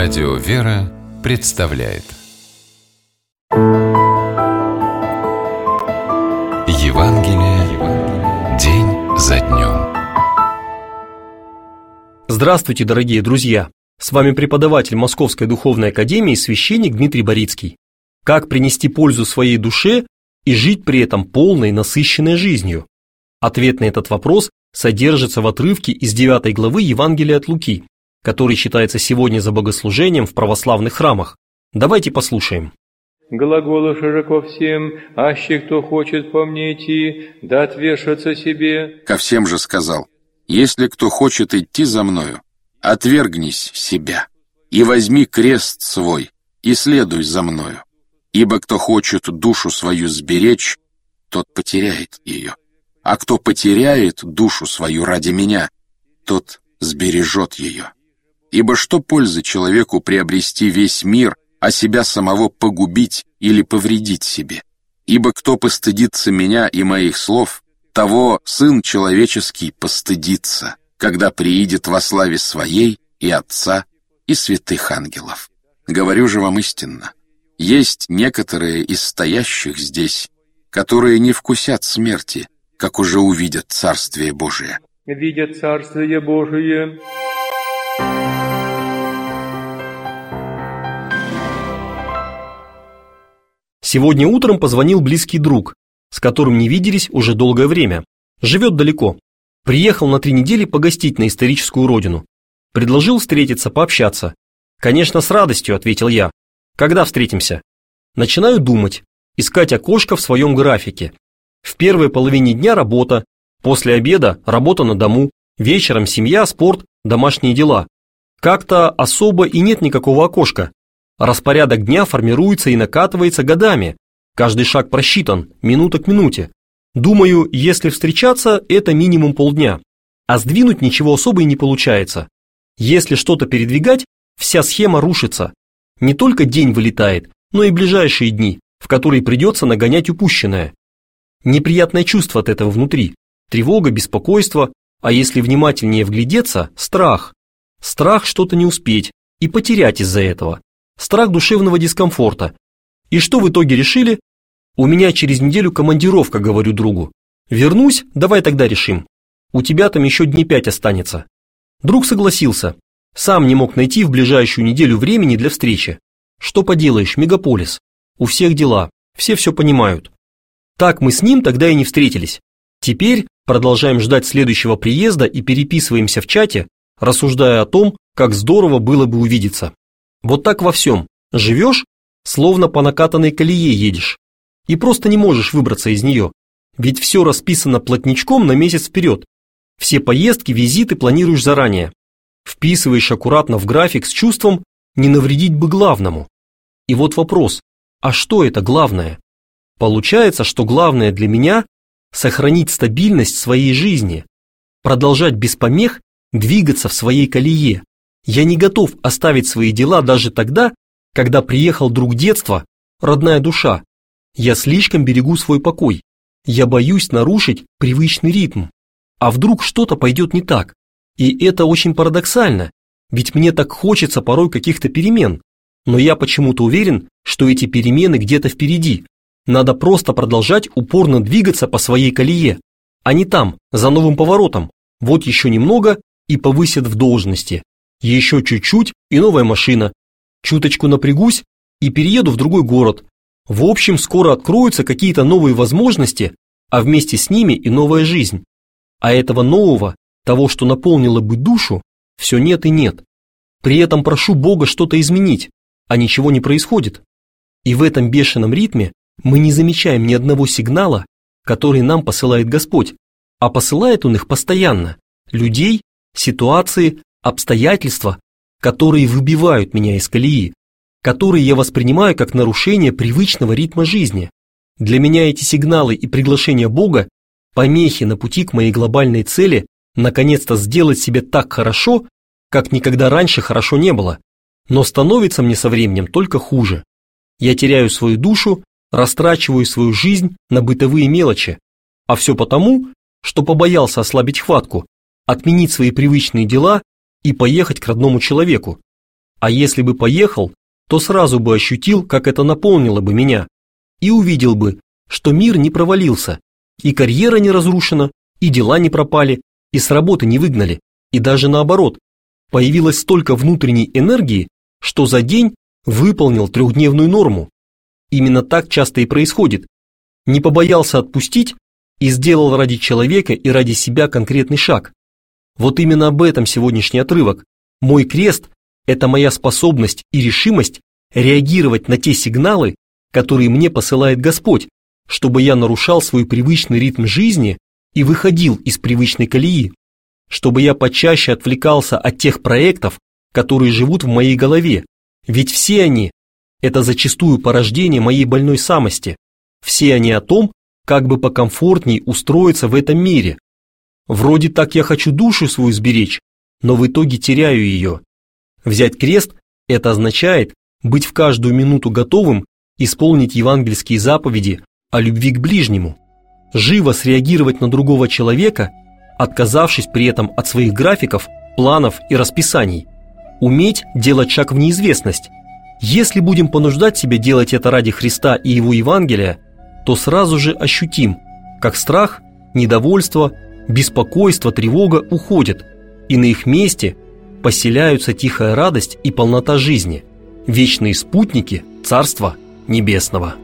Радио «Вера» представляет Евангелие день за днем. Здравствуйте, дорогие друзья! С вами преподаватель Московской Духовной Академии, священник Дмитрий Борицкий. Как принести пользу своей душе и жить при этом полной, насыщенной жизнью? Ответ на этот вопрос содержится в отрывке из 9 главы Евангелия от Луки, который читается сегодня за богослужением в православных храмах. Давайте послушаем. «Глаголу широко всем, аще кто хочет по мне идти, да отвешется себе». Ко всем же сказал: «Если кто хочет идти за мною, отвергнись себя, и возьми крест свой, и следуй за мною. Ибо кто хочет душу свою сберечь, тот потеряет ее. А кто потеряет душу свою ради меня, тот сбережет ее. Ибо что пользы человеку приобрести весь мир, а себя самого погубить или повредить себе? Ибо кто постыдится меня и моих слов, того Сын Человеческий постыдится, когда приидет во славе Своей и Отца и святых ангелов. Говорю же вам истинно, есть некоторые из стоящих здесь, которые не вкусят смерти, как уже увидят Царствие Божие». «Видят Царствие Божие». Сегодня утром позвонил близкий друг, с которым не виделись уже долгое время. Живет далеко. Приехал на 3 недели погостить на историческую родину. Предложил встретиться, пообщаться. «Конечно, с радостью», — ответил я. «Когда встретимся?» Начинаю думать, искать окошко в своем графике. В первой половине дня работа, после обеда работа на дому, вечером семья, спорт, домашние дела. Как-то особо и нет никакого окошка. Распорядок дня формируется и накатывается годами. Каждый шаг просчитан, минута к минуте. Думаю, если встречаться, это минимум полдня. А сдвинуть ничего особо и не получается. Если что-то передвигать, вся схема рушится. Не только день вылетает, но и ближайшие дни, в которые придется нагонять упущенное. Неприятное чувство от этого внутри. Тревога, беспокойство, а если внимательнее вглядеться, страх. Страх что-то не успеть и потерять из-за этого. Страх душевного дискомфорта. И что в итоге решили? У меня через неделю командировка, говорю другу. Вернусь, давай тогда решим. У тебя там еще дней 5 останется. Друг согласился. Сам не мог найти в ближайшую неделю времени для встречи. Что поделаешь, мегаполис. У всех дела, все понимают. Так мы с ним тогда и не встретились. Теперь продолжаем ждать следующего приезда и переписываемся в чате, рассуждая о том, как здорово было бы увидеться. Вот так во всем. Живешь, словно по накатанной колее едешь. И просто не можешь выбраться из нее. Ведь все расписано плотничком на месяц вперед. Все поездки, визиты планируешь заранее. Вписываешь аккуратно в график с чувством «не навредить бы главному». И вот вопрос, а что это главное? Получается, что главное для меня – сохранить стабильность своей жизни, продолжать без помех двигаться в своей колее. Я не готов оставить свои дела даже тогда, когда приехал друг детства, родная душа. Я слишком берегу свой покой. Я боюсь нарушить привычный ритм. А вдруг что-то пойдет не так? И это очень парадоксально, ведь мне так хочется порой каких-то перемен. Но я почему-то уверен, что эти перемены где-то впереди. Надо просто продолжать упорно двигаться по своей колее, а не там, за новым поворотом. Вот еще немного и повысят в должности. Еще чуть-чуть и новая машина. Чуточку напрягусь и перееду в другой город. В общем, скоро откроются какие-то новые возможности, а вместе с ними и новая жизнь. А этого нового, того, что наполнило бы душу, все нет и нет. При этом прошу Бога что-то изменить, а ничего не происходит. И в этом бешеном ритме мы не замечаем ни одного сигнала, который нам посылает Господь, а посылает Он их постоянно. Людей, ситуации, обстоятельства, которые выбивают меня из колеи, которые я воспринимаю как нарушение привычного ритма жизни. Для меня эти сигналы и приглашения Бога – помехи на пути к моей глобальной цели наконец-то сделать себе так хорошо, как никогда раньше хорошо не было. Но становится мне со временем только хуже. Я теряю свою душу, растрачиваю свою жизнь на бытовые мелочи. А все потому, что побоялся ослабить хватку, отменить свои привычные дела и поехать к родному человеку. А если бы поехал, то сразу бы ощутил, как это наполнило бы меня, и увидел бы, что мир не провалился, и карьера не разрушена, и дела не пропали, и с работы не выгнали, и даже наоборот, появилось столько внутренней энергии, что за день выполнил 3-дневную норму. Именно так часто и происходит. Не побоялся отпустить и сделал ради человека и ради себя конкретный шаг. Вот именно об этом сегодняшний отрывок. Мой крест – это моя способность и решимость реагировать на те сигналы, которые мне посылает Господь, чтобы я нарушал свой привычный ритм жизни и выходил из привычной колеи, чтобы я почаще отвлекался от тех проектов, которые живут в моей голове, ведь все они – это зачастую порождение моей больной самости, все они о том, как бы покомфортней устроиться в этом мире. Вроде так я хочу душу свою сберечь, но в итоге теряю ее. Взять крест – это означает быть в каждую минуту готовым исполнить евангельские заповеди о любви к ближнему, живо среагировать на другого человека, отказавшись при этом от своих графиков, планов и расписаний, уметь делать шаг в неизвестность. Если будем понуждать себя делать это ради Христа и Его Евангелия, то сразу же ощутим, как страх, недовольство, беспокойство, тревога уходят, и на их месте поселяются тихая радость и полнота жизни, вечные спутники Царства Небесного.